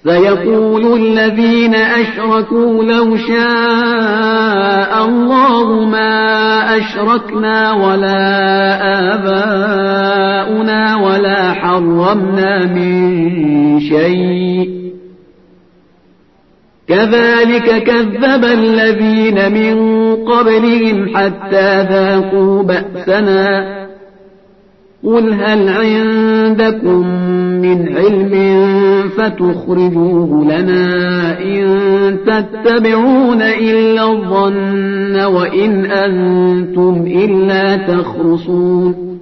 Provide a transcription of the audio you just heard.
سيقول الذين أشركوا لو شاء الله ما أشركنا ولا آباؤنا ولا حرمنا من شيء كذلك كذب الذين من قبلهم حتى ذاقوا بأسنا قل هل عندكم من علم فتخرجوه لنا إن تتبعون إلا الظن وإن أنتم إلا تخرصون